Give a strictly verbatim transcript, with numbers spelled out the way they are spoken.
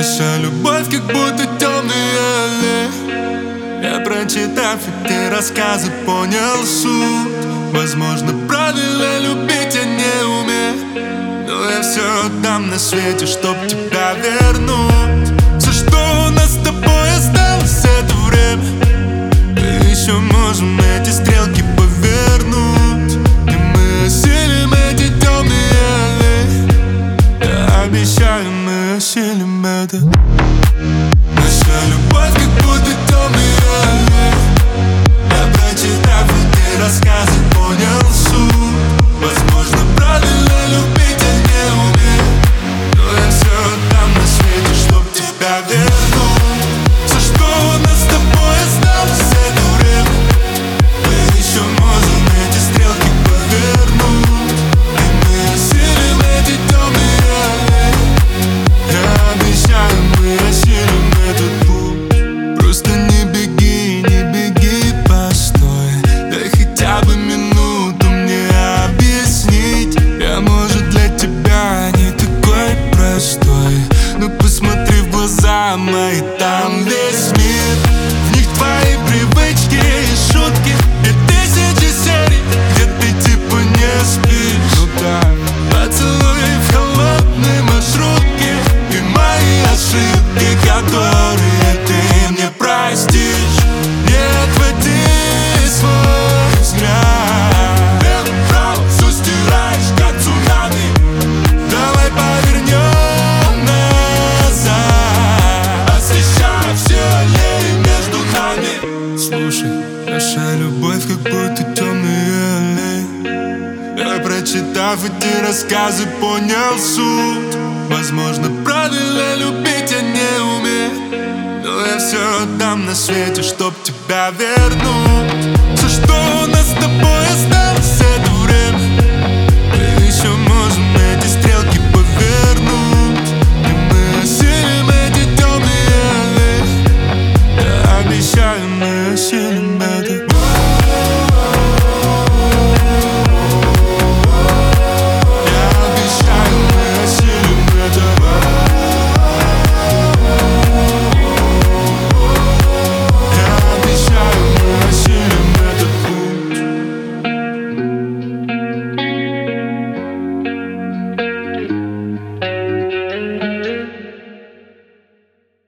Наша любовь как будто темные аллеи. Я, прочитав эти рассказы, понял суть. Возможно, правильно любить я не умею, но я все отдам на свете, чтоб тебя вернуть. Все, что у нас с тобой осталось, это время. Мы еще можем эти стрелки повернуть, и мы осилим эти темные аллеи. Я обещаю, мы осилим это. Наша любовь как будто темные аллеи. Я, прочитав эти рассказы, понял суть. Возможно, правильно любить я не умею, но я все отдам на свете, чтоб тебя вернуть. Все, что у нас с тобой осталось, это время. Мы еще можем эти стрелки повернуть, и мы осилим эти темные аллеи. Я обещаю, мы осилим этот путь. Просто не беги, не беги, постой. Дай хотя бы минуту мне объяснить. Я, может, для тебя не такой простой, но посмотри в глаза мои, там весь мир. В них твои привычки и шутки, и тысячи серий, где ты типа не спишь. Ну да, поцелуй в холодной маршрутке, и мои ошибки, которые ты мне простишь. Не отводи свой взгляд, белым правом все стираешь, как цунами. Давай повернем назад, освещая все аллеи между нами. Слушай, наша любовь как будто темные аллеи. Я, прочитав эти рассказы, понял суть. Возможно, правильно любить я не умею, но я все отдам на свете, чтоб тебя вернуть. Все, что